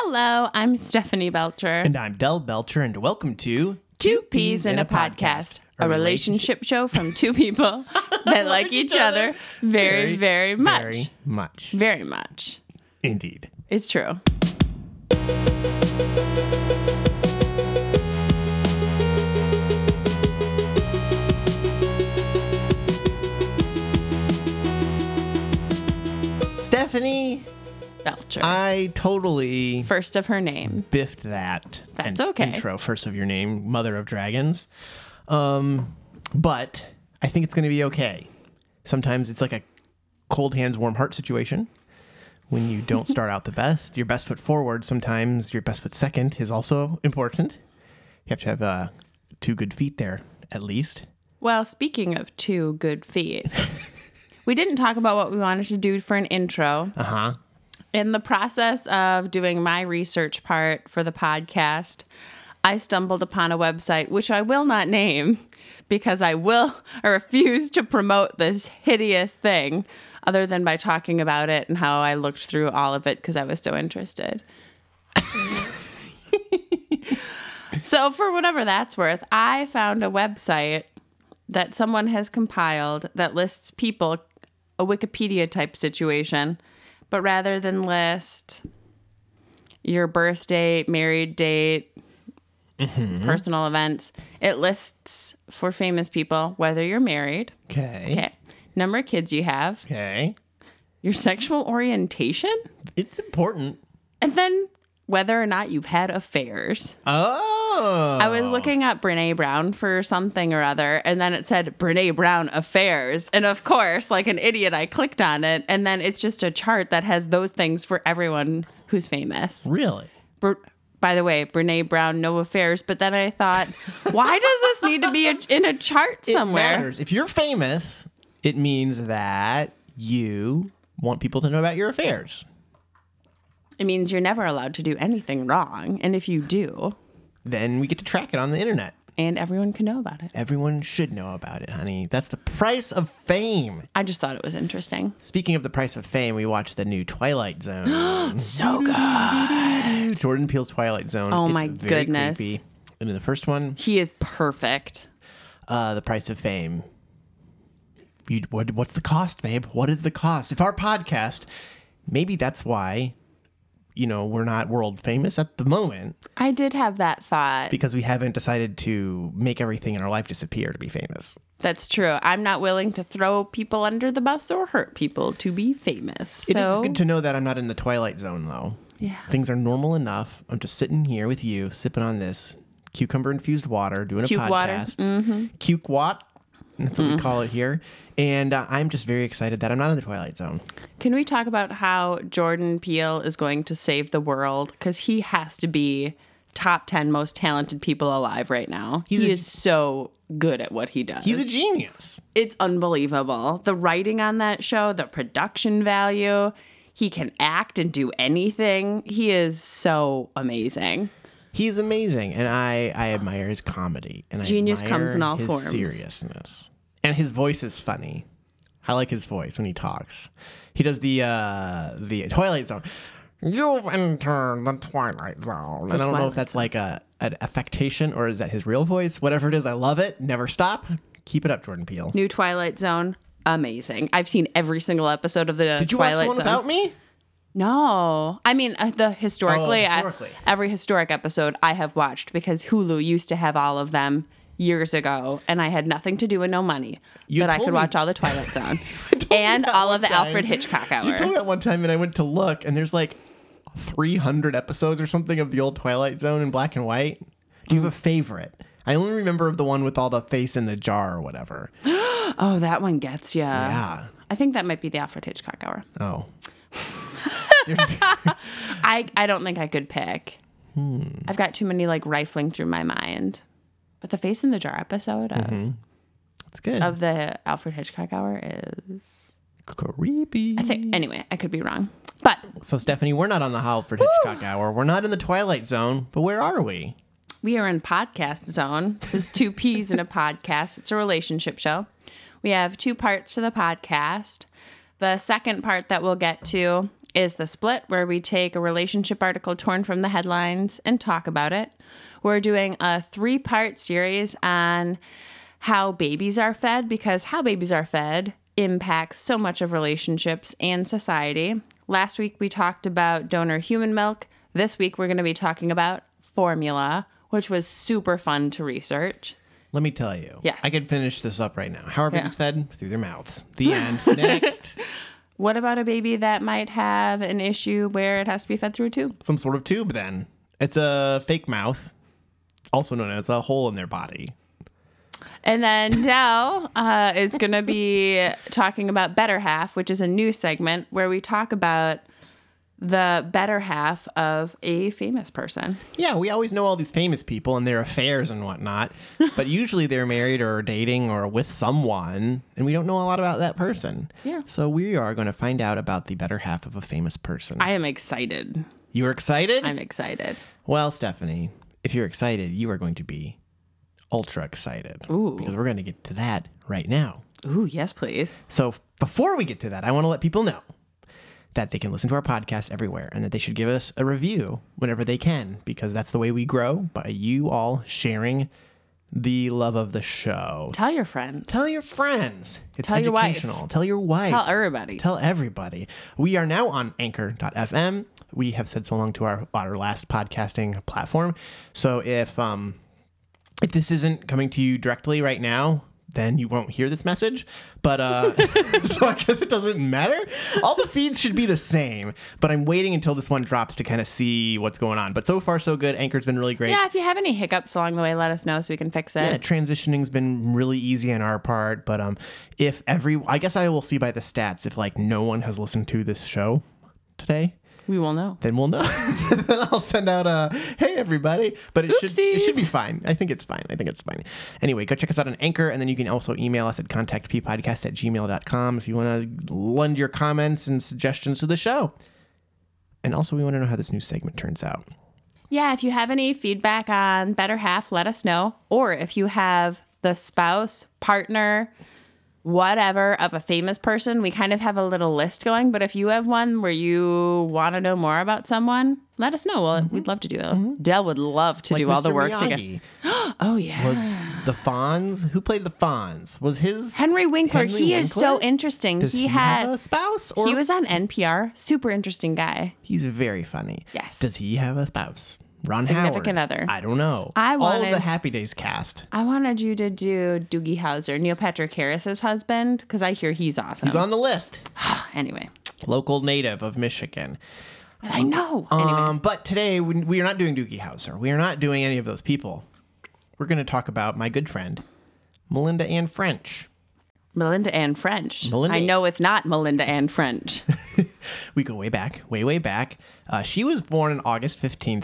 Hello, I'm Stephanie Belcher. And I'm Del Belcher, and welcome to Two Peas in a Podcast, a relationship show from two people that like each other very, very much. Very much. Very much. Indeed. It's true. Stephanie Belcher. I totally First of her name. biffed that. That's okay. Intro, first of your name, Mother of Dragons. But I think it's going to be okay. Sometimes it's like a cold hands, warm heart situation. When you don't start out the best, your best foot forward, sometimes your best foot second is also important. You have to have two good feet there, at least. Well, speaking of two good feet, we didn't talk about what we wanted to do for an intro. Uh-huh. In the process of doing my research part for the podcast, I stumbled upon a website, which I will not name because I refuse to promote this hideous thing other than by talking about it and how I looked through all of it because I was so interested. So for whatever that's worth, I found a website that someone has compiled that lists people, a Wikipedia type situation, but rather than list your birth date, married date, personal events, it lists for famous people whether you're married, Okay. number of kids you have, Okay. your sexual orientation, It's important. and then whether or not you've had affairs. Oh. I was looking up Brene Brown for something or other, and then it said Brene Brown affairs. And of course, like an idiot, I clicked on it, and then it's just a chart that has those things for everyone who's famous. Really? By the way, Brene Brown, no affairs. But then I thought, why does this need to be in a chart somewhere? It matters. If you're famous, it means that you want people to know about your affairs. It means you're never allowed to do anything wrong. And if you do, Then we get to track it on the internet. and everyone can know about it. Everyone should know about it, honey. That's the price of fame. I just thought it was interesting. Speaking of the price of fame, we watched the new Twilight Zone. So good. Jordan Peele's Twilight Zone. Oh It's my very goodness. creepy. And in the first one, He is perfect. the price of fame. What's the cost, babe? What is the cost? If our podcast, maybe that's why, we're not world famous at the moment, I did have that thought. because we haven't decided to make everything in our life disappear to be famous. That's true. I'm not willing to throw people under the bus or hurt people to be famous. It is So, good to know that I'm not in the Twilight Zone, though. yeah. Things are normal enough. I'm just sitting here with you, sipping on this cucumber-infused water, doing a Cuke water. podcast. Cuke-wat. That's what we call it here. And I'm just very excited that I'm not in the Twilight Zone. Can we talk about how Jordan Peele is going to save the world? Because he has to be top 10 most talented people alive right now. He is so good at what he does. He's a genius. It's unbelievable. The writing on that show, the production value. He can act and do anything. He is so amazing. He's amazing, and I admire his comedy. And Genius I admire comes in all his forms. seriousness. And his voice is funny. I like his voice when he talks. He does the Twilight Zone. You've entered the Twilight Zone. And I don't know if that's like an affectation or is that his real voice. Whatever it is, I love it. Never stop. Keep it up, Jordan Peele. New Twilight Zone, amazing. I've seen every single episode of the Did you Twilight watch the one Zone. without me? No. I mean, historically, historically. every historic episode I have watched because Hulu used to have all of them years ago, and I had nothing to do and no money. You But I told could me- watch all the Twilight Zone and that all one of the time. Alfred Hitchcock You told me Hour. that one time, and I went to look, and there's like 300 episodes or something of the old Twilight Zone in black and white. Do you have a favorite? I only remember the one with all the face in the jar or whatever. Oh, that one gets ya. Yeah. I think that might be the Alfred Hitchcock Hour. Oh. I don't think I could pick. I've got too many like rifling through my mind. But the Face in the Jar episode That's good. of the Alfred Hitchcock Hour is, Creepy. I think, anyway, I could be wrong. But So, Stephanie, we're not on the Alfred Hitchcock Hour. We're not in the Twilight Zone, but where are we? we are in podcast zone. This is Two Peas in a Podcast. It's a relationship show. We have two parts to the podcast. The second part that we'll get to is The Split, where we take a relationship article torn from the headlines and talk about it. We're doing a 3-part series on how babies are fed, because how babies are fed impacts so much of relationships and society. Last week, we talked about donor human milk. This week, we're going to be talking about formula, which was super fun to research. Let me tell you. Yes. I could finish this up right now. How are babies fed? Through their mouths. The end. Next. What about a baby that might have an issue where it has to be fed through a tube? Some sort of tube, then. It's a fake mouth, also known as a hole in their body. And then Del is going to be talking about Better Half, which is a new segment where we talk about the better half of a famous person. Yeah, we always know all these famous people and their affairs and whatnot, but usually they're married or dating or with someone, and we don't know a lot about that person. Yeah. So we are going to find out about the better half of a famous person. I am excited. You're excited? I'm excited. Well, Stephanie, if you're excited, you are going to be ultra excited. Ooh. Because we're going to get to that right now. Ooh, yes, please. So before we get to that, I want to let people know that they can listen to our podcast everywhere and that they should give us a review whenever they can, because that's the way we grow, by you all sharing the love of the show. Tell your friends. Tell your friends. It's Tell your wife. educational. Tell your wife. Tell everybody. Tell everybody. We are now on Anchor.fm. We have said so long to our last podcasting platform. So if this isn't coming to you directly right now, then you won't hear this message. But so I guess it doesn't matter. All the feeds should be the same, but I'm waiting until this one drops to kind of see what's going on. But so far, so good. Anchor's been really great. Yeah, if you have any hiccups along the way, let us know so we can fix it. Yeah, transitioning's been really easy on our part. But I guess I will see by the stats if like no one has listened to this show today, we will know. then we'll know. Then I'll send out a, hey, everybody. But it should be fine. I think it's fine. Anyway, go check us out on Anchor. And then you can also email us at contactppodcast@gmail.com if you want to lend your comments and suggestions to the show. And also, we want to know how this new segment turns out. Yeah, if you have any feedback on Better Half, let us know. Or if you have the spouse, partner, whatever of a famous person, we kind of have a little list going. But if you have one where you want to know more about someone, let us know. Well, we'd love to do it. Dell would love to do all the work together. Oh, yeah. Was the Fonz? Who played the Fonz? Was his Henry Winkler. He is so interesting. Does he have a spouse? Or? He was on NPR. Super interesting guy. He's very funny. Yes. Does he have a spouse? Ron Significant Howard. other. I don't know. All of the Happy Days cast. I wanted you to do Doogie Howser, Neil Patrick Harris's husband, because I hear he's awesome. He's on the list. Anyway. Local native of Michigan. I know. Anyway. But today, we are not doing Doogie Howser. We are not doing any of those people. We're going to talk about my good friend, Melinda Ann French. Melinda Ann French. I know it's not Melinda Ann French. We go way back, way back. She was born on August 15th,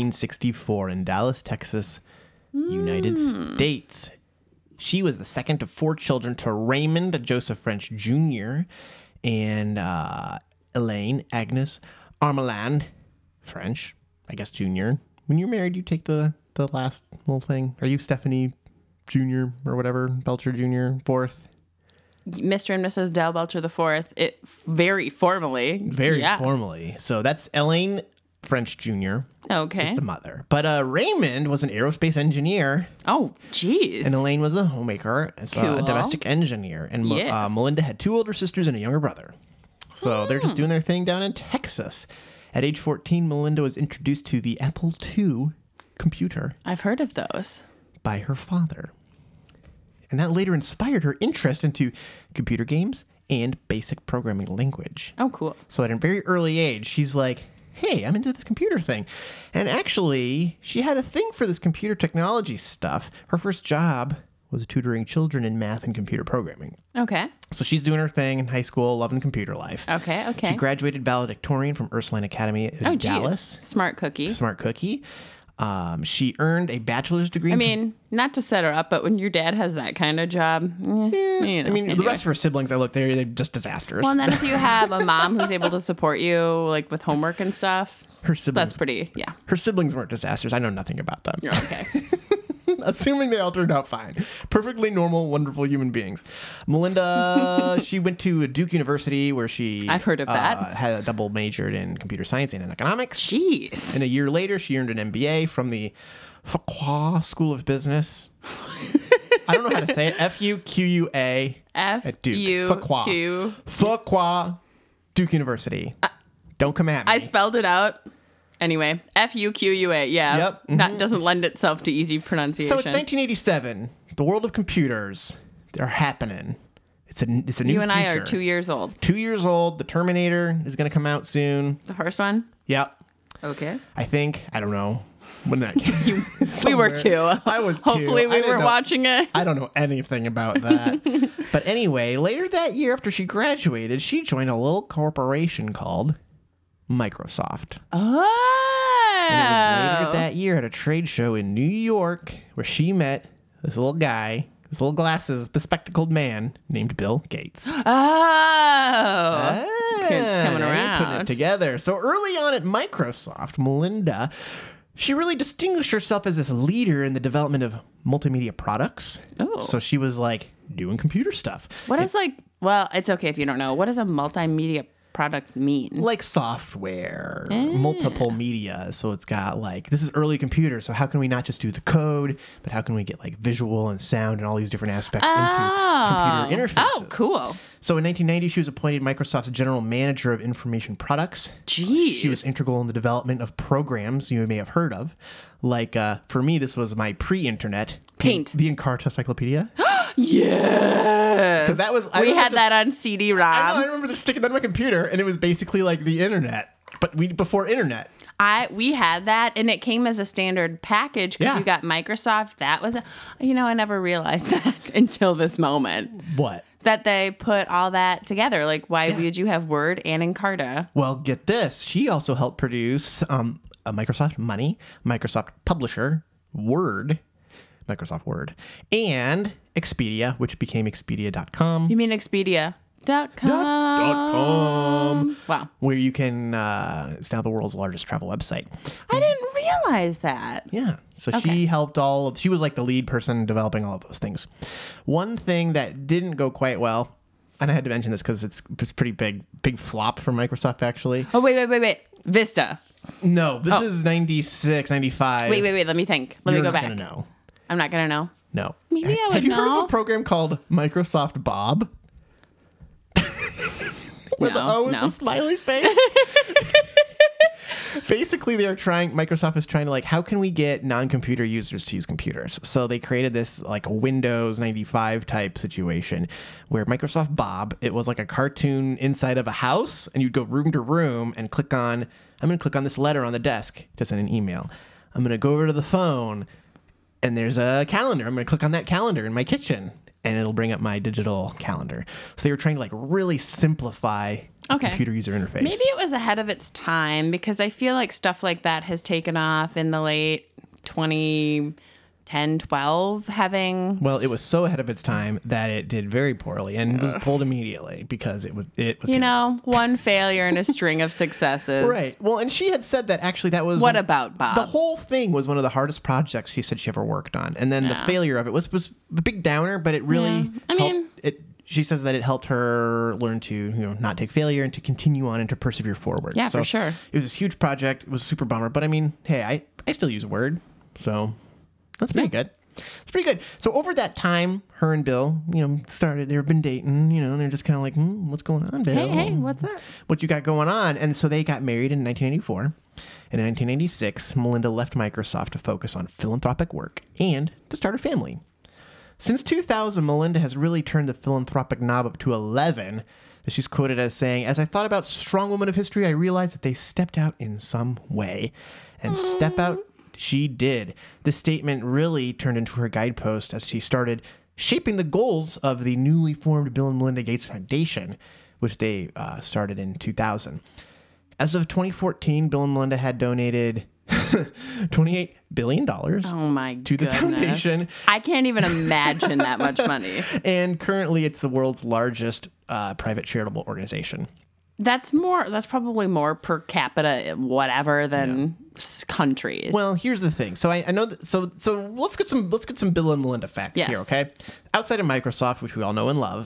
1964 in Dallas, Texas, United States. She was the second of 4 children to Raymond Joseph French Jr. and Elaine Agnes Armeland French, I guess Jr. When you're married, you take the last little thing. Are you Stephanie Jr. or whatever, Belcher Jr., 4th? Mr. and Mrs. Del Belcher IV. It very formally. Very formally. So that's Elaine French Jr. Okay. Is the mother. But Raymond was an aerospace engineer. Oh, geez. And Elaine was a homemaker. So a domestic engineer. And Melinda had 2 older sisters and a younger brother. So they're just doing their thing down in Texas. At age 14, Melinda was introduced to the Apple II computer. I've heard of those. By her father. And that later inspired her interest into computer games and basic programming language. Oh, cool. So at a very early age, she's like, hey, I'm into this computer thing. And actually, she had a thing for this computer technology stuff. Her first job was tutoring children in math and computer programming. Okay. So she's doing her thing in high school, loving computer life. Okay. She graduated valedictorian from Ursuline Academy in Dallas. Smart cookie. Smart cookie. She earned a bachelor's degree. I mean, not to set her up, but when your dad has that kind of job, the rest of her siblings, I look, they're just disasters. Well, and then if you have a mom who's able to support you, like with homework and stuff, her siblings, that's pretty, Her siblings weren't disasters. I know nothing about them. Okay. Assuming they all turned out fine. Perfectly normal, wonderful human beings. Melinda, she went to Duke University where I've heard of that. Had a double majored in computer science and in economics. Jeez. And a year later, she earned an MBA from the Fuqua School of Business. I don't know how to say it. Fuqua at Duke. Fuqua Duke University. Don't come at me. I spelled it out. Anyway, Fuqua. Yeah. Yep. Mm-hmm. Doesn't lend itself to easy pronunciation. So it's 1987. The world of computers, they're happening. It's a new future. You and I are 2 years old. 2 years old. The Terminator is going to come out soon. The first one? Yep. Okay. I think. I don't know. When that came. We were 2. I was 2. Hopefully we were watching it. I don't know anything about that. But anyway, later that year after she graduated, she joined a little corporation called Microsoft. Oh. And it was later that year at a trade show in New York where she met this little guy, this little glasses bespectacled man named Bill Gates. Oh. Kids coming around. Putting it together. So early on at Microsoft, Melinda, she really distinguished herself as this leader in the development of multimedia products. Oh. So she was like doing computer stuff. What is well, it's okay if you don't know. What does a multimedia product mean? Like software, multiple media. So it's got like, this is early computer. So how can we not just do the code, but how can we get like visual and sound and all these different aspects into computer interfaces? Oh, cool. So in 1990, she was appointed Microsoft's general manager of information products. Jeez. She was integral in the development of programs you may have heard of. Like, for me, this was my pre-internet. Paint. The Encarta Cyclopedia. Yes. That was, we had that on CD-ROM. I remember sticking that on my computer, and it was basically like the internet, but before internet. We had that, and it came as a standard package because you got Microsoft. That was, I never realized that until this moment. What? That they put all that together. Like, why would you have Word and Encarta? Well, get this. She also helped produce a Microsoft Money, Microsoft Publisher, Word, Microsoft Word, and Expedia, which became Expedia.com. You mean Expedia.com? Wow. Where you can, it's now the world's largest travel website. I didn't realize that. Yeah. So she helped she was like the lead person developing all of those things. One thing that didn't go quite well, and I had to mention this because it's pretty big flop for Microsoft actually. Oh, wait. Vista. No, this is 96, 95. Wait. Let me think. Let me go back. You're not going to know. I'm not going to know. No. Maybe I would know. Have you heard of a program called Microsoft Bob? Where the O is a smiley face? Basically, Microsoft is trying to like, how can we get non-computer users to use computers? So they created this like a Windows 95 type situation where Microsoft Bob, it was like a cartoon inside of a house, and you'd go room to room and I'm going to click on this letter on the desk to send an email. I'm going to go over to the phone, and there's a calendar. I'm going to click on that calendar in my kitchen, and it'll bring up my digital calendar. So they were trying to like really simplify the computer user interface. Maybe it was ahead of its time because I feel like stuff like that has taken off in the late 2010, 12 having... Well, it was so ahead of its time that it did very poorly and was pulled immediately because it was one failure in a string of successes. Right. Well, and she had said that actually that was... What about Bob? The whole thing was one of the hardest projects she said she ever worked on. And then the failure of it was a big downer, but it really she says that it helped her learn to, not take failure and to continue on and to persevere forward. Yeah, for sure. It was this huge project. It was a super bummer. But I mean, hey, I still use Word. So that's pretty good. It's pretty good. So over that time, her and Bill, they've been dating, and they're just kind of like, what's going on, Bill? Hey, what's up? What you got going on? And so they got married in 1984. In 1996, Melinda left Microsoft to focus on philanthropic work and to start a family. Since 2000, Melinda has really turned the philanthropic knob up to 11. She's quoted as saying, "As I thought about strong women of history, I realized that they stepped out in some way." And step out she did. This statement really turned into her guidepost as she started shaping the goals of the newly formed Bill and Melinda Gates Foundation, which they started in 2000. As of 2014, Bill and Melinda had donated $28 billion to the foundation. I can't even imagine that much money. And currently, it's the world's largest private charitable organization. That's probably more per capita, whatever, than countries. Well, here's the thing. So I know that, so let's get some Bill and Melinda facts here, okay? Outside of Microsoft, which we all know and love,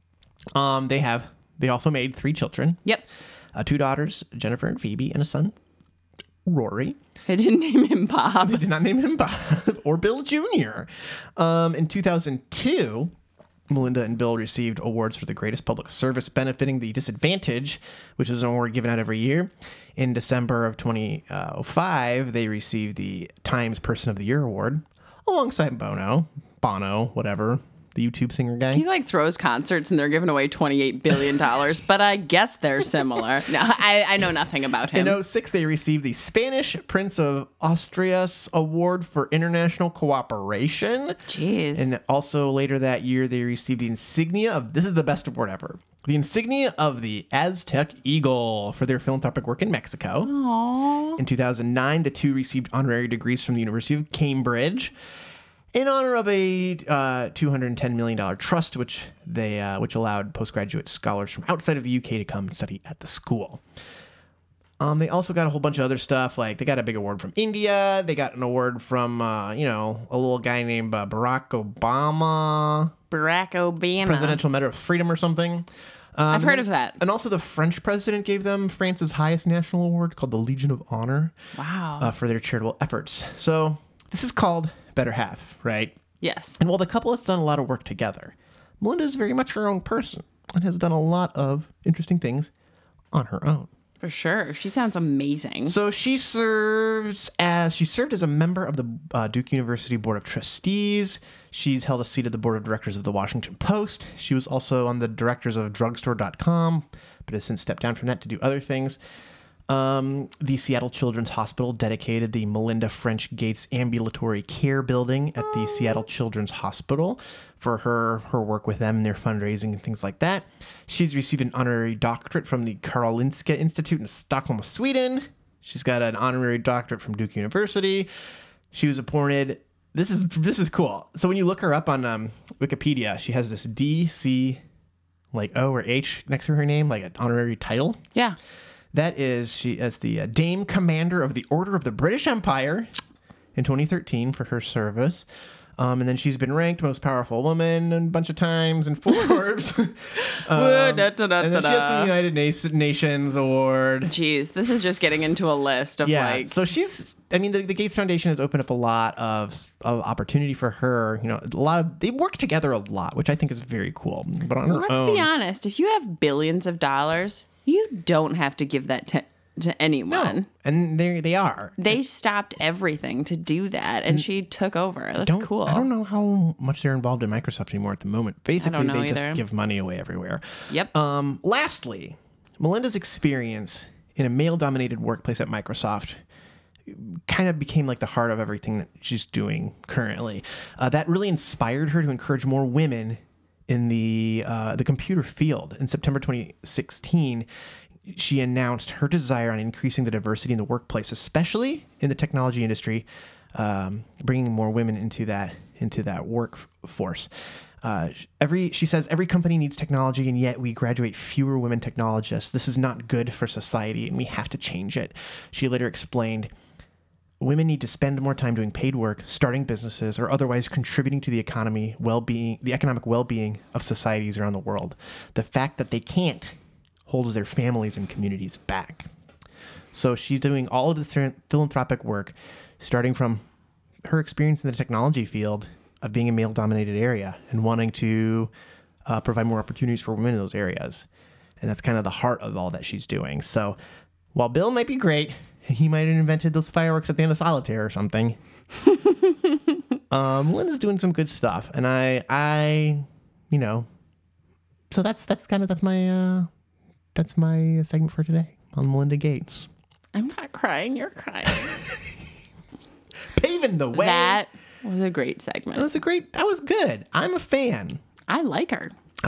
they also made 3 children. Yep. 2 daughters, Jennifer and Phoebe, and a son, Rory. They didn't name him Bob. They did not name him Bob or Bill Jr. In 2002, Melinda and Bill received awards for the greatest public service benefiting the disadvantaged, which is an award given out every year. In December of 2005, they received the Times Person of the Year award alongside Bono, whatever, the YouTube singer guy. He throws concerts and they're giving away $28 billion, but I guess they're similar. No, I know nothing about him. In 2006, they received the Spanish Prince of Asturias Award for International Cooperation. Jeez. And also later that year, they received the insignia of, this is the best award ever, the insignia of the Aztec Eagle for their philanthropic work in Mexico. Aww. In 2009, the 2 received honorary degrees from the University of Cambridge in honor of a $210 million trust, which allowed postgraduate scholars from outside of the UK to come and study at the school. They also got a whole bunch of other stuff, like they got a big award from India. They got an award from, a little guy named Barack Obama. Presidential Medal of Freedom or something. I've heard of that. And also the French president gave them France's highest national award called the Legion of Honor. Wow. For their charitable efforts. So this is called Better Half, right? Yes. And while the couple has done a lot of work together, Melinda is very much her own person and has done a lot of interesting things on her own. For sure. She sounds amazing. So she served as a member of the Duke University Board of Trustees. She's held a seat at the board of directors of the Washington Post. She was also on the directors of drugstore.com, but has since stepped down from that to do other things. The Seattle Children's Hospital dedicated the Melinda French Gates Ambulatory Care Building at the Seattle Children's Hospital for her work with them and their fundraising and things like that. She's received an honorary doctorate from the Karolinska Institute in Stockholm, Sweden. She's got an honorary doctorate from Duke University. She was appointed. This is cool. So when you look her up on Wikipedia, she has this D.C. O or H next to her name, like an honorary title. Yeah. That is, she is the Dame Commander of the Order of the British Empire in 2013 for her service. And then she's been ranked most powerful woman a bunch of times in Forbes. And then she has some United Nations award. Jeez, this is just getting into a list of So she's, the Gates Foundation has opened up a lot of opportunity for her. They work together a lot, which I think is very cool. But on her own, let's be honest, if you have billions of dollars, you don't have to give that to anyone. No. And they are. They stopped everything to do that, and she took over. That's cool. I don't know how much they're involved in Microsoft anymore at the moment. Basically, they either. just give money away everywhere. Yep. Lastly, Melinda's experience in a male-dominated workplace at Microsoft kind of became like the heart of everything that she's doing currently. That really inspired her to encourage more women in the computer field. In September 2016, she announced her desire on increasing the diversity in the workplace, especially in the technology industry, bringing more women into that workforce. She says every company needs technology, and yet we graduate fewer women technologists. This is not good for society, and we have to change it. She later explained, women need to spend more time doing paid work, starting businesses, or otherwise contributing to the economic well-being of societies around the world. The fact that they can't holds their families and communities back. So she's doing all of this philanthropic work, starting from her experience in the technology field of being a male-dominated area and wanting to provide more opportunities for women in those areas. And that's kind of the heart of all that she's doing. So while Bill might be great, he might have invented those fireworks at the end of Solitaire or something. Melinda's doing some good stuff, and so that's my segment for today on Melinda Gates. I'm not crying. You're crying. Paving the way. That was a great segment. That was good. I'm a fan. I like her.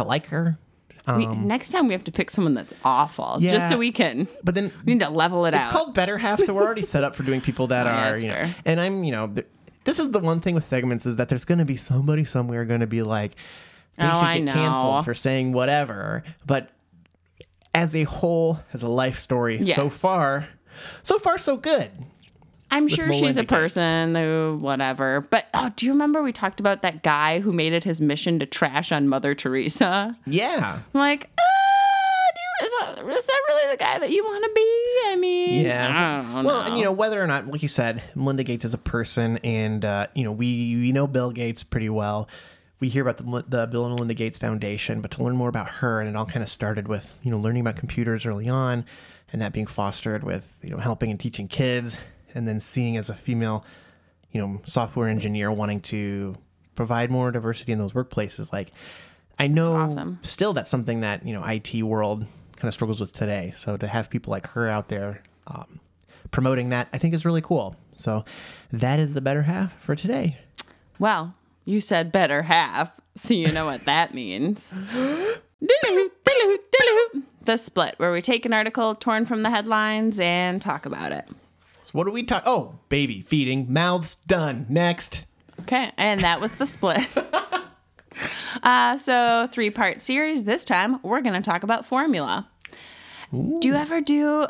Next time we have to pick someone that's awful, just so we can. But then we need to level it out. It's called Better Half, so we're already set up for doing people that are. Fair. And I'm, this is the one thing with segments is that there's going to be somebody somewhere going to be like, they should get canceled for saying whatever. But as a whole, as a life story, Yes. so far, so good. I'm sure she's Melinda a person who, whatever. But, do you remember we talked about that guy who made it his mission to trash on Mother Teresa? Yeah. I'm like, is that really the guy that you want to be? I mean, Yeah. I don't know. Well, and whether or not, like you said, Melinda Gates is a person, and we know Bill Gates pretty well. We hear about the Bill and Melinda Gates Foundation, but to learn more about her, and it all kind of started with learning about computers early on, and that being fostered with helping and teaching kids, and then seeing as a female, software engineer wanting to provide more diversity in those workplaces. Like, I know awesome. Still that's something that IT world kind of struggles with today. So to have people like her out there promoting that, I think is really cool. So that is the better half for today. Well, you said better half, so you know what that means. The split, where we take an article torn from the headlines and talk about it. So what do we talk? Oh, baby feeding, mouths done. Next. Okay, and that was the split. So 3-part series. This time, we're going to talk about formula. Ooh. Do you ever do...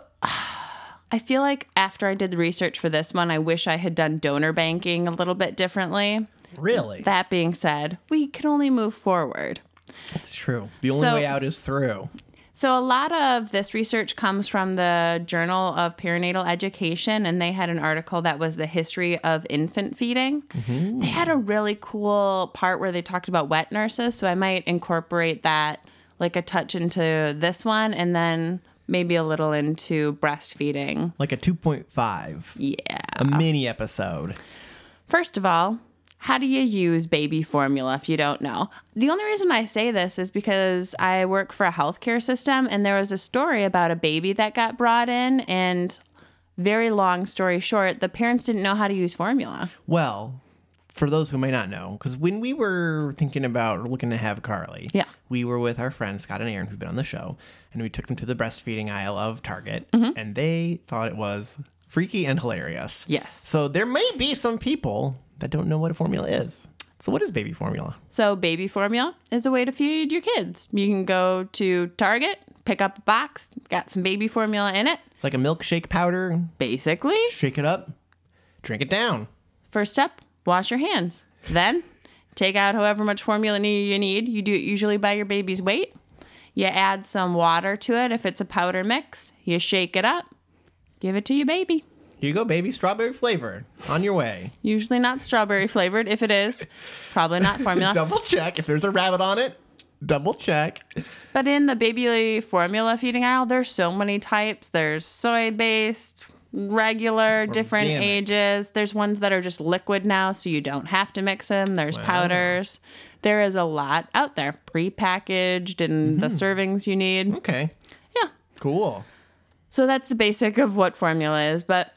I feel like after I did the research for this one, I wish I had done donor banking a little bit differently. Really? That being said, we can only move forward. That's true. The only way out is through. So a lot of this research comes from the Journal of Perinatal Education, and they had an article that was the history of infant feeding. Mm-hmm. They had a really cool part where they talked about wet nurses, so I might incorporate that like a touch into this one, and then maybe a little into breastfeeding. Like a 2.5. Yeah. A mini episode. First of all, how do you use baby formula if you don't know? The only reason I say this is because I work for a healthcare system, and there was a story about a baby that got brought in, and very long story short, the parents didn't know how to use formula. Well, for those who may not know, because when we were thinking about looking to have Carly, we were with our friends Scott and Aaron, who've been on the show, and we took them to the breastfeeding aisle of Target, and they thought it was freaky and hilarious. Yes. So there may be some people that don't know what a formula is. So what is baby formula? So baby formula is a way to feed your kids. You can go to Target, pick up a box, got some baby formula in it. It's like a milkshake powder. Basically. Shake it up, drink it down. First step, wash your hands. Then take out however much formula you need. You do it usually by your baby's weight. You add some water to it if it's a powder mix. You shake it up. Give it to your baby. Here you go, baby. Strawberry flavored. On your way. Usually not strawberry flavored. If it is, probably not formula. Double check. If there's a rabbit on it, double check. But in the baby formula feeding aisle, there's so many types. There's soy-based, regular, different ages. There's ones that are just liquid now, so you don't have to mix them. There's powders. There is a lot out there. Pre-packaged and the servings you need. Okay. Yeah. Cool. So that's the basic of what formula is. But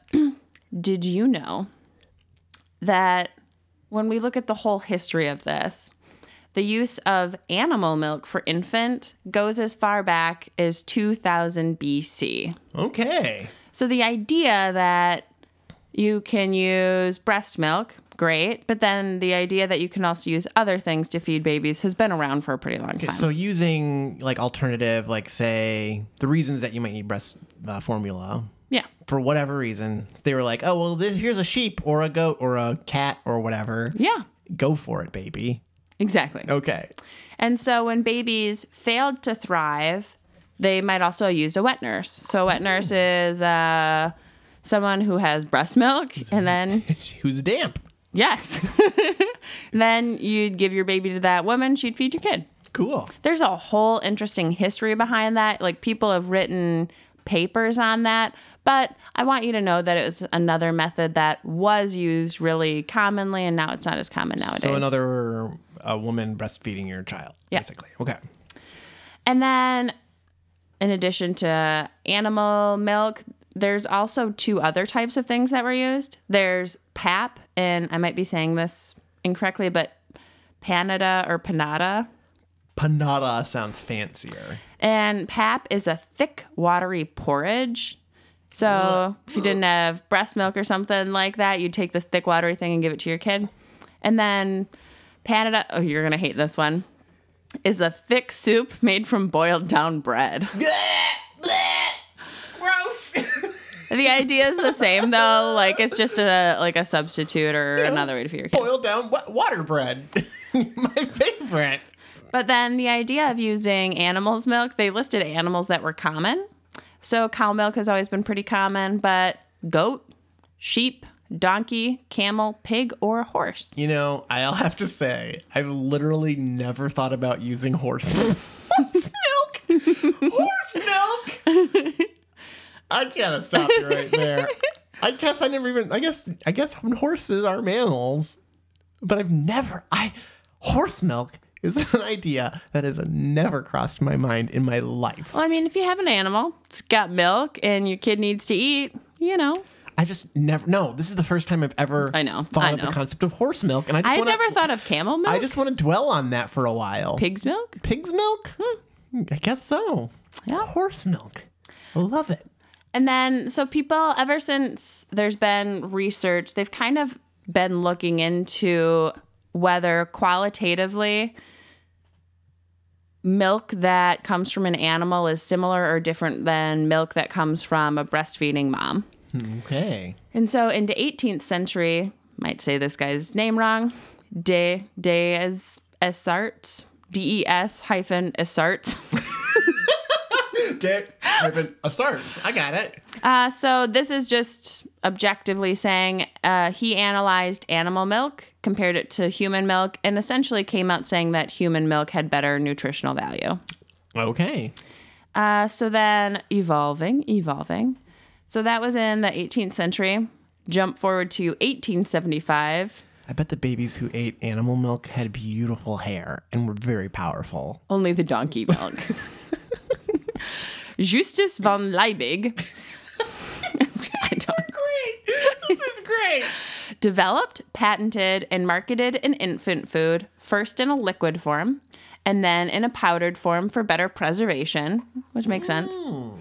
did you know that when we look at the whole history of this, the use of animal milk for infant goes as far back as 2000 BC. Okay. So the idea that you can use breast milk, great, but then the idea that you can also use other things to feed babies has been around for a pretty long time. So using like alternative, like say the reasons that you might need breast formula. Yeah. For whatever reason, they were like, oh, well, here's a sheep or a goat or a cat or whatever. Yeah. Go for it, baby. Exactly. Okay. And so when babies failed to thrive, they might also use a wet nurse. So a wet nurse is someone who has breast milk and then... who's damp. Yes. Then you'd give your baby to that woman. She'd feed your kid. Cool. There's a whole interesting history behind that. Like people have written papers on that. But I want you to know that it was another method that was used really commonly, and now it's not as common nowadays. So another woman breastfeeding your child, basically. Okay. And then in addition to animal milk, there's also 2 other types of things that were used. There's pap, and I might be saying this incorrectly, but panada or panada. Panada sounds fancier. And pap is a thick, watery porridge. So if you didn't have breast milk or something like that, you'd take this thick, watery thing and give it to your kid. And then panada, oh, you're going to hate this one. is a thick soup made from boiled down bread. Gross. The idea is the same though. Like it's just a substitute or another way to feed your kid. Boiled down water bread. My favorite. But then the idea of using animals' milk, they listed animals that were common. So cow milk has always been pretty common, but goat, sheep, donkey, camel, pig, or horse. You know, I'll have to say, I've literally never thought about using horse milk. Horse milk? Horse milk? I gotta stop you right there. I guess horses are mammals, but horse milk is an idea that has never crossed my mind in my life. Well, I mean, if you have an animal, it's got milk, and your kid needs to eat, you know. I just never. No, this is the first time I've ever thought of the concept of horse milk, and I've never thought of camel milk. I just want to dwell on that for a while. Pig's milk? Pig's milk? I guess so. Yeah. Horse milk. I love it. And then, so people, ever since there's been research, they've kind of been looking into whether qualitatively milk that comes from an animal is similar or different than milk that comes from a breastfeeding mom. Okay. And so into 18th century, might say this guy's name wrong, Des Essarts, Des-Essarts. Essarts. I got it. So this is just objectively saying he analyzed animal milk, compared it to human milk, and essentially came out saying that human milk had better nutritional value. Okay. So then evolving. So that was in the 18th century. Jump forward to 1875. I bet the babies who ate animal milk had beautiful hair and were very powerful. Only the donkey milk. Justus von Liebig. This is great. Developed, patented, and marketed an infant food, first in a liquid form, and then in a powdered form for better preservation, which makes sense.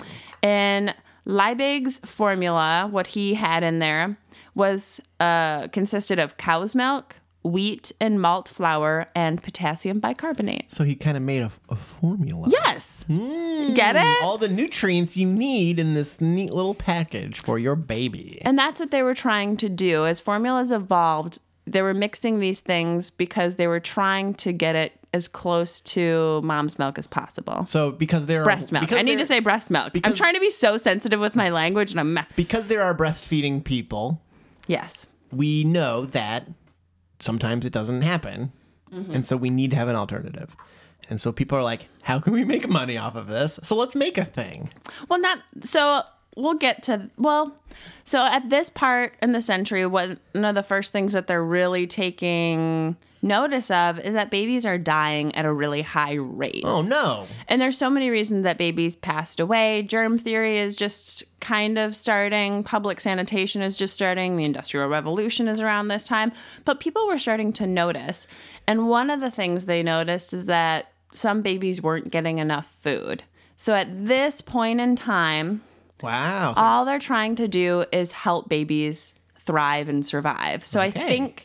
And Liebig's formula, what he had in there, was consisted of cow's milk, wheat and malt flour, and potassium bicarbonate. So he kind of made a formula. Yes. Get it? All the nutrients you need in this neat little package for your baby. And that's what they were trying to do. As formulas evolved, they were mixing these things because they were trying to get it as close to mom's milk as possible. So because there are breast milk. I need to say breast milk. I'm trying to be so sensitive with my language, and because there are breastfeeding people. Yes. We know that sometimes it doesn't happen. And so we need to have an alternative. And so people are like, how can we make money off of this? So let's make a thing. Well, we'll get to, so at this part in the century, one of the first things that they're really taking notice of is that babies are dying at a really high rate. Oh, no. And there's so many reasons that babies passed away. Germ theory is just kind of starting. Public sanitation is just starting. The Industrial Revolution is around this time. But people were starting to notice. And one of the things they noticed is that some babies weren't getting enough food. So at this point in time, wow, all they're trying to do is help babies thrive and survive. So I think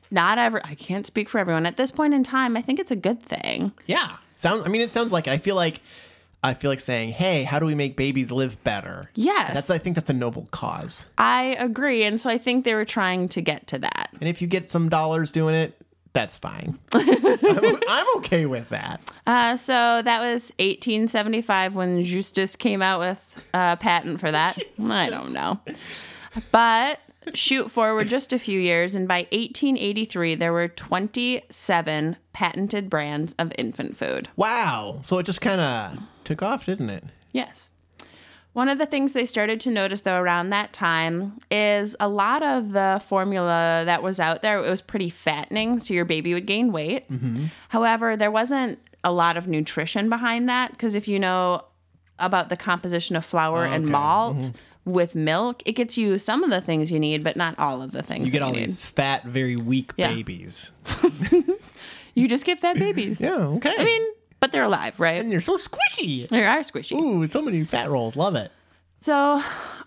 I can't speak for everyone. At this point in time, I think it's a good thing. Yeah. It sounds like it. I feel like saying, hey, how do we make babies live better? Yes. I think that's a noble cause. I agree. And so I think they were trying to get to that. And if you get some dollars doing it, that's fine. I'm okay with that. So that was 1875 when Justus came out with a patent for that. I don't know. But shoot forward just a few years, and by 1883, there were 27 patented brands of infant food. Wow. So it just kind of took off, didn't it? Yes. One of the things they started to notice, though, around that time is a lot of the formula that was out there, it was pretty fattening, so your baby would gain weight. Mm-hmm. However, there wasn't a lot of nutrition behind that, because if you know about the composition of flour and malt with milk, it gets you some of the things you need, but not all of the things you get all need. These fat, very weak babies. You just get fat babies. Yeah, okay. I mean, but they're alive, right? And they're so squishy. They are squishy. Ooh, so many fat rolls. Love it. So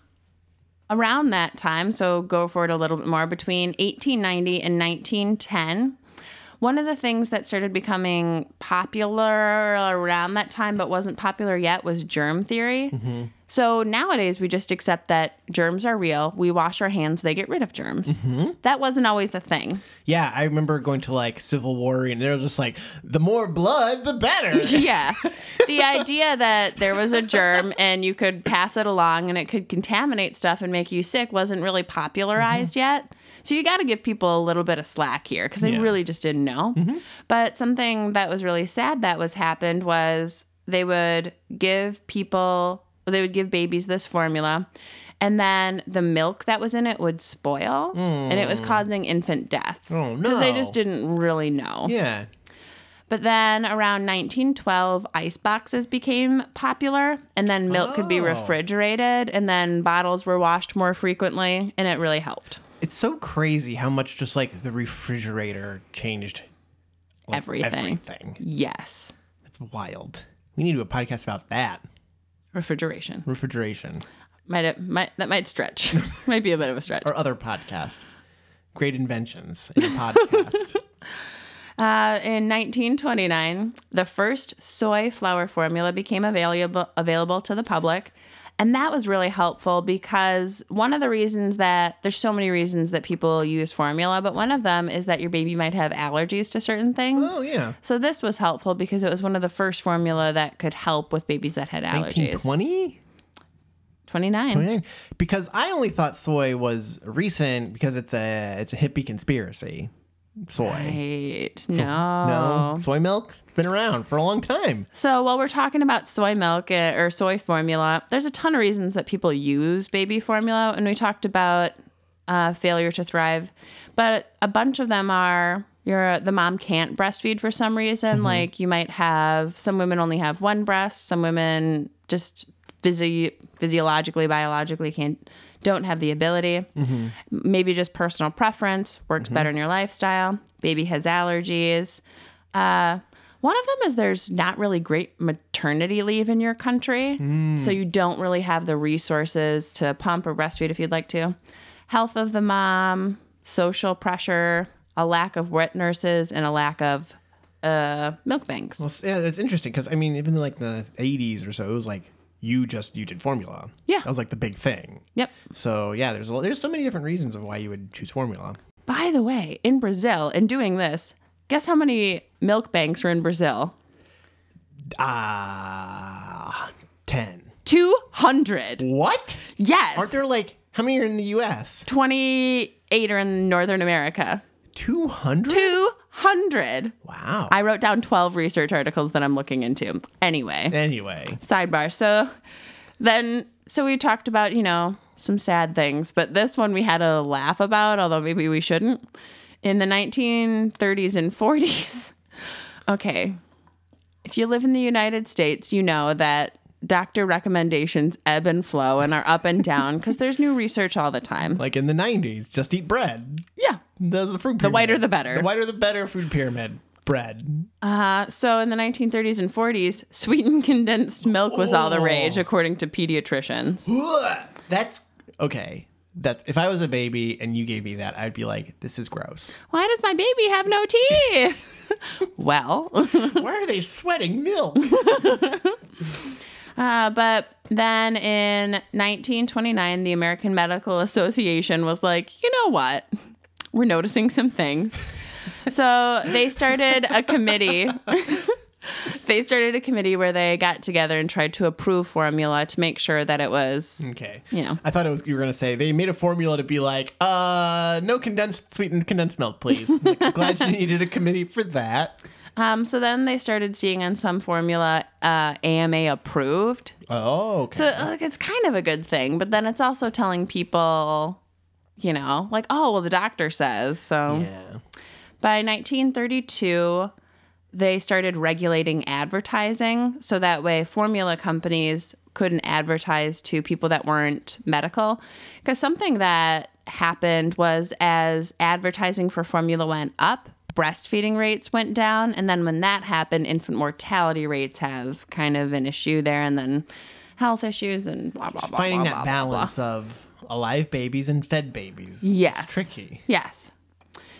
around that time, so go forward a little bit more, between 1890 and 1910, One of the things that started becoming popular around that time but wasn't popular yet was germ theory. Mm-hmm. So nowadays we just accept that germs are real. We wash our hands, they get rid of germs. Mm-hmm. That wasn't always a thing. Yeah, I remember going to like Civil War and they were just like, the more blood, the better. Yeah. The idea that there was a germ and you could pass it along and it could contaminate stuff and make you sick wasn't really popularized yet. So you got to give people a little bit of slack here because they really just didn't know. Mm-hmm. But something that was really sad that happened was they would give babies this formula, and then the milk that was in it would spoil, and it was causing infant deaths. Oh, no. Because they just didn't really know. Yeah. But then around 1912, ice boxes became popular, and then milk could be refrigerated, and then bottles were washed more frequently, and it really helped. It's so crazy how much just like the refrigerator changed everything. Yes. That's wild. We need to do a podcast about that. Refrigeration. That might stretch. Might be a bit of a stretch. Or other podcast. Great inventions in a podcast. In 1929, the first soy flour formula became available to the public. And that was really helpful because one of the reasons that there's so many reasons that people use formula, but one of them is that your baby might have allergies to certain things. Oh, yeah. So this was helpful because it was one of the first formula that could help with babies that had allergies. 1920? 29. Because I only thought soy was recent because it's a hippie conspiracy. Soy. Right. No. Soy milk? It's been around for a long time. So while we're talking about soy milk or soy formula, there's a ton of reasons that people use baby formula. And we talked about failure to thrive. But a bunch of them are the mom can't breastfeed for some reason. Mm-hmm. Like you might have, some women only have one breast. Some women just physiologically, biologically don't have the ability. Mm-hmm. Maybe just personal preference, works better in your lifestyle. Baby has allergies. One of them is there's not really great maternity leave in your country. So you don't really have the resources to pump or breastfeed if you'd like to. Health of the mom, social pressure, a lack of wet nurses, and a lack of milk banks. Well, yeah, it's interesting because, I mean, even in like the 80s or so, it was like, you did formula. Yeah. That was like the big thing. Yep. So yeah, there's so many different reasons of why you would choose formula. By the way, in Brazil, in doing this, guess how many milk banks are in Brazil? 10. 200. What? Yes. Aren't there like, how many are in the U.S.? 28 are in Northern America. 200? 200. Wow. I wrote down 12 research articles that I'm looking into. Anyway. Sidebar. So we talked about, some sad things, but this one we had a laugh about, although maybe we shouldn't. In the 1930s and 40s. Okay. If you live in the United States, you know that doctor recommendations ebb and flow and are up and down because there's new research all the time. Like in the 90s, just eat bread. Yeah. The fruit pyramid. The whiter the better. The whiter the better food pyramid. Bread. So in the 1930s and 40s, sweetened condensed milk was all the rage, according to pediatricians. That's okay. If I was a baby and you gave me that, I'd be like, this is gross. Why does my baby have no teeth? Well. Why are they sweating milk? But then in 1929, the American Medical Association was like, you know what? We're noticing some things. So they started a committee. Where they got together and tried to approve formula to make sure that it was okay. I thought you were gonna say they made a formula to be like, no sweetened condensed milk, please. I'm glad you needed a committee for that. So then they started seeing on some formula AMA approved. Oh, okay. So it's kind of a good thing, but then it's also telling people, like, oh, well, the doctor says. So yeah. By 1932, they started regulating advertising. So that way formula companies couldn't advertise to people that weren't medical. Because something that happened was as advertising for formula went up, breastfeeding rates went down. And then when that happened, infant mortality rates have kind of an issue there. And then health issues and blah, blah, blah, finding blah, that blah, balance blah. of alive babies and fed babies. Yes. It's tricky. Yes.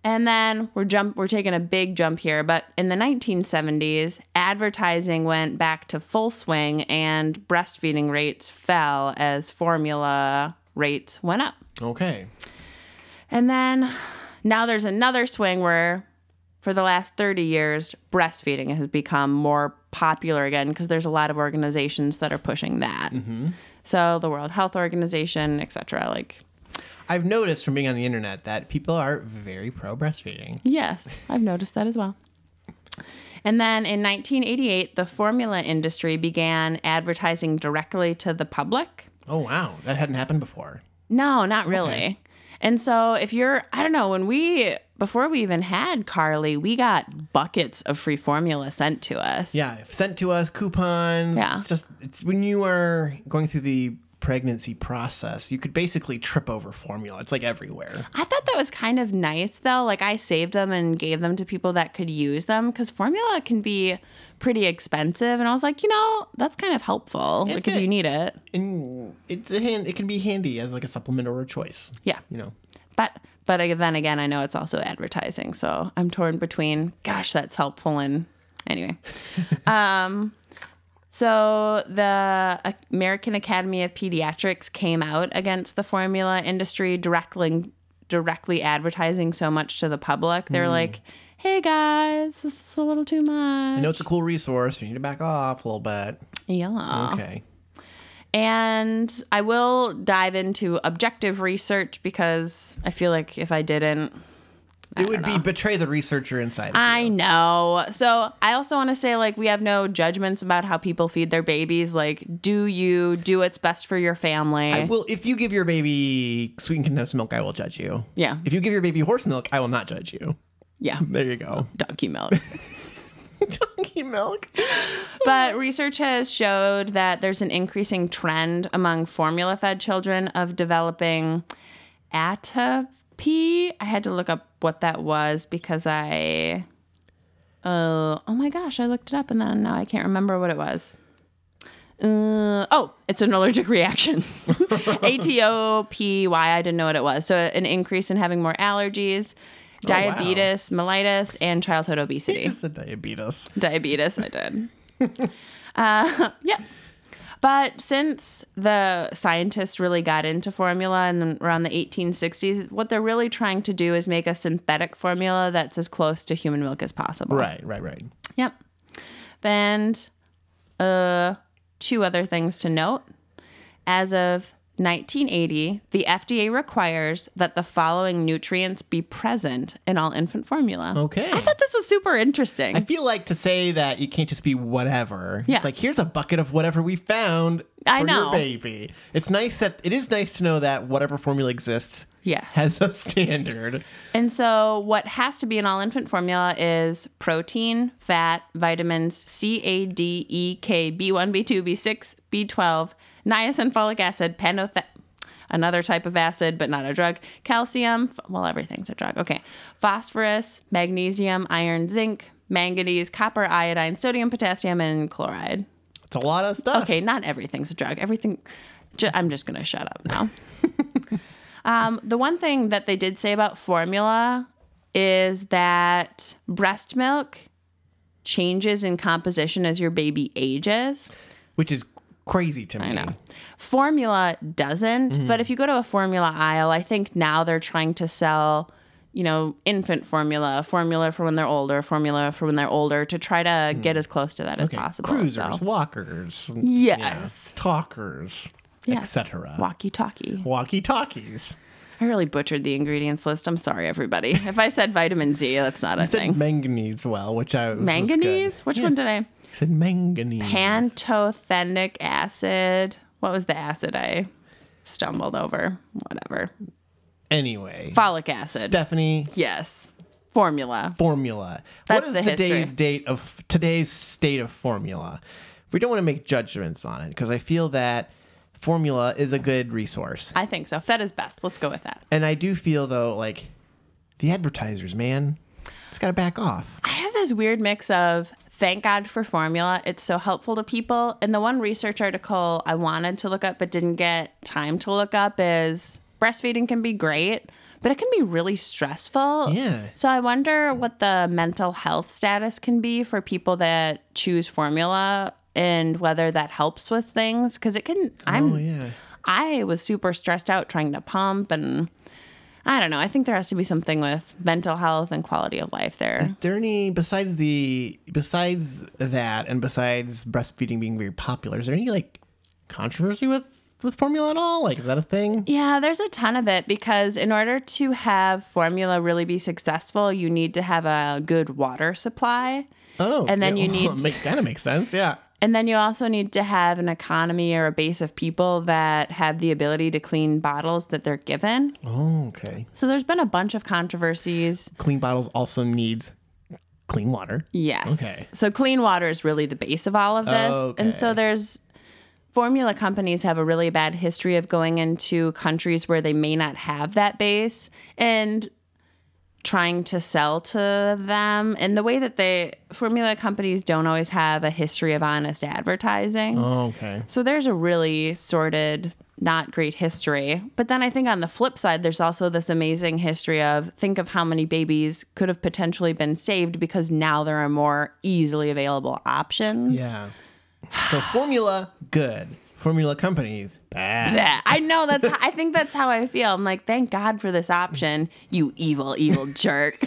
And then we're taking a big jump here, but in the 1970s, advertising went back to full swing and breastfeeding rates fell as formula rates went up. Okay. And then now there's another swing where for the last 30 years, breastfeeding has become more popular again because there's a lot of organizations that are pushing that. Mm-hmm. So the World Health Organization, etc. I've noticed from being on the internet that people are very pro breastfeeding. Yes, I've noticed that as well. And then in 1988, the formula industry began advertising directly to the public. Oh, wow. That hadn't happened before. No, not really. Okay. And so if I don't know, before we even had Carly, we got buckets of free formula sent to us. Yeah, sent to us, coupons. Yeah. It's when you are going through the pregnancy process, you could basically trip over formula. It's everywhere. I thought that was kind of nice, though. I saved them and gave them to people that could use them because formula can be pretty expensive. And I was like, that's kind of helpful if you need it. And it can be handy as a supplement or a choice. Yeah. But then again, I know it's also advertising. So I'm torn between, gosh, that's helpful. And anyway. So the American Academy of Pediatrics came out against the formula industry directly advertising so much to the public. They're like, hey guys, this is a little too much. I know it's a cool resource. You need to back off a little bit. Yeah. Okay. And I will dive into objective research because I feel like if I didn't... It would be betray the researcher inside of you. I know. So I also want to say, we have no judgments about how people feed their babies. Do what's best for your family. I will. If you give your baby sweetened condensed milk, I will judge you. Yeah. If you give your baby horse milk, I will not judge you. Yeah. There you go. Donkey milk. Donkey milk. But research has showed that there's an increasing trend among formula-fed children of developing atopy. I had to look up what that was because oh my gosh, I looked it up and then now I can't remember what it was. It's an allergic reaction. ATOPY, I didn't know what it was. So an increase in having more allergies, diabetes, mellitus, and childhood obesity. You just said diabetes. Diabetes, I did. Yeah. But since the scientists really got into formula and around the 1860s, what they're really trying to do is make a synthetic formula that's as close to human milk as possible. Right. Yep. And two other things to note. As of 1980, the FDA requires that the following nutrients be present in all infant formula. Okay. I thought this was super interesting. I feel like to say that you can't just be whatever. Yeah. It's here's a bucket of whatever we found for your baby. It is nice to know that whatever formula exists has a standard. And so what has to be in all infant formula is protein, fat, vitamins C, A, D, E, K, B1, B2, B6, B12, niacin, folic acid, another type of acid, but not a drug, calcium, everything's a drug. Okay. Phosphorus, magnesium, iron, zinc, manganese, copper, iodine, sodium, potassium, and chloride. It's a lot of stuff. Okay, not everything's a drug. I'm just going to shut up now. The one thing that they did say about formula is that breast milk changes in composition as your baby ages. Which is crazy to me. I know. Formula doesn't, but if you go to a formula aisle, I think now they're trying to sell, infant formula for when they're older, to try to get as close to that as possible. Cruisers, walkers. Yes. Talkers, etc. Walkie-talkies. I really butchered the ingredients list. I'm sorry, everybody. If I said vitamin Z, that's not a thing. You said manganese which I was Manganese? Which one did I? I said manganese. Pantothenic acid. What was the acid I stumbled over? Whatever. Anyway. Folic acid. Stephanie. Yes. Formula. What is today's state of formula? We don't want to make judgments on it because I feel that formula is a good resource. I think so. Fed is best. Let's go with that. And I do feel, though, the advertisers, man, just got to back off. I have this weird mix of thank God for formula. It's so helpful to people. And the one research article I wanted to look up but didn't get time to look up is breastfeeding can be great, but it can be really stressful. Yeah. So I wonder what the mental health status can be for people that choose formula and whether that helps with things. Because it can, I was super stressed out trying to pump, and I don't know. I think there has to be something with mental health and quality of life there. Is there any, besides that and besides breastfeeding being very popular, is there any like controversy with formula at all? Like, is that a thing? Yeah, there's a ton of it, because in order to have formula really be successful, you need to have a good water supply. Oh, and then you need kind of makes sense. Yeah. And then you also need to have an economy or a base of people that have the ability to clean bottles that they're given. Oh, okay. So there's been a bunch of controversies. Clean bottles also needs clean water. Yes. Okay. So clean water is really the base of all of this. Okay. And so there's formula companies have a really bad history of going into countries where they may not have that base and trying to sell to them. And the way that formula companies don't always have a history of honest advertising. Oh, okay. So there's a really sordid, not great history. But then I think on the flip side, there's also this amazing history of, think of how many babies could have potentially been saved because now there are more easily available options. Yeah. So formula, good. Formula companies, bad. Yeah, I know. I think that's how I feel. I'm like, thank God for this option, you evil, evil jerk.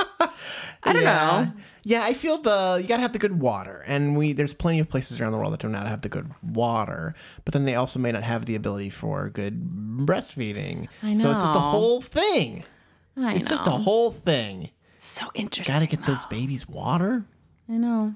I don't know. Yeah, I feel you gotta have the good water, and there's plenty of places around the world that do not have the good water, but then they also may not have the ability for good breastfeeding. I know. So it's just a whole thing. It's just a whole thing. So interesting. Gotta get those babies water. I know.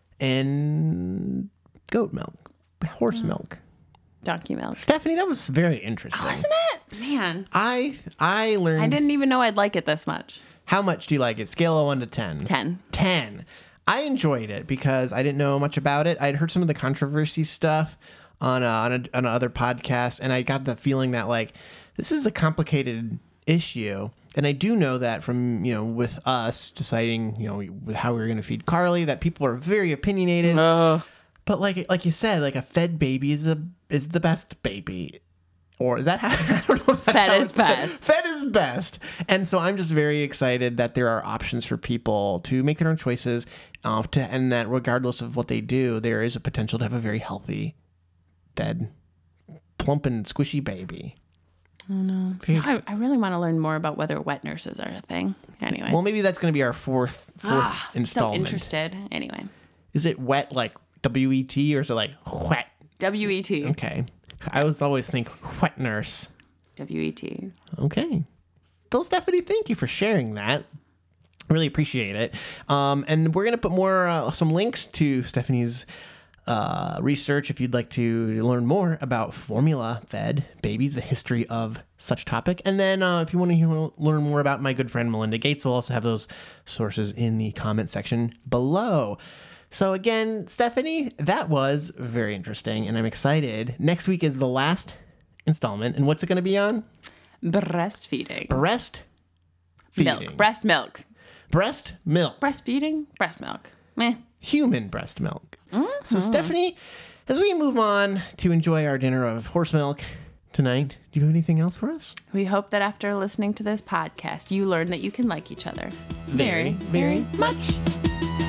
And goat milk, horse milk, donkey milk. Stephanie, that was very interesting. Oh, isn't it? Man. I learned. I didn't even know I'd like it this much. How much do you like it? Scale of 1 to 10. 10. 10. I enjoyed it because I didn't know much about it. I'd heard some of the controversy stuff on another podcast, and I got the feeling that like this is a complicated issue. And I do know that from, with us deciding, with how we were going to feed Carly, that people are very opinionated. But like you said, like a fed baby is the best baby. Or is that how? I don't know if that's Fed how is best. Fed is best. And so I'm just very excited that there are options for people to make their own choices, and that regardless of what they do, there is a potential to have a very healthy, fed, plump and squishy baby. Oh, no. I really want to learn more about whether wet nurses are a thing. Anyway. Well, maybe that's going to be our fourth installment. So interested. Anyway. Is it wet like W-E-T or is it like wet? W-E-T. Okay. I always think wet nurse. W-E-T. Okay. Well, Stephanie, thank you for sharing that. Really appreciate it. And we're going to put some links to Stephanie's research if you'd like to learn more about formula-fed babies, the history of such topic. And then if you want to learn more about my good friend Melinda Gates, we'll also have those sources in the comment section below. So again, Stephanie, that was very interesting, and I'm excited. Next week is the last installment, and what's it going to be on? Breastfeeding. Breastfeeding. Milk. Breast milk. Breast milk. Breastfeeding. Breast milk. Meh. Human breast milk. Mm-hmm. So Stephanie, as we move on to enjoy our dinner of horse milk tonight, do you have anything else for us? We hope that after listening to this podcast, you learn that you can like each other very, very much.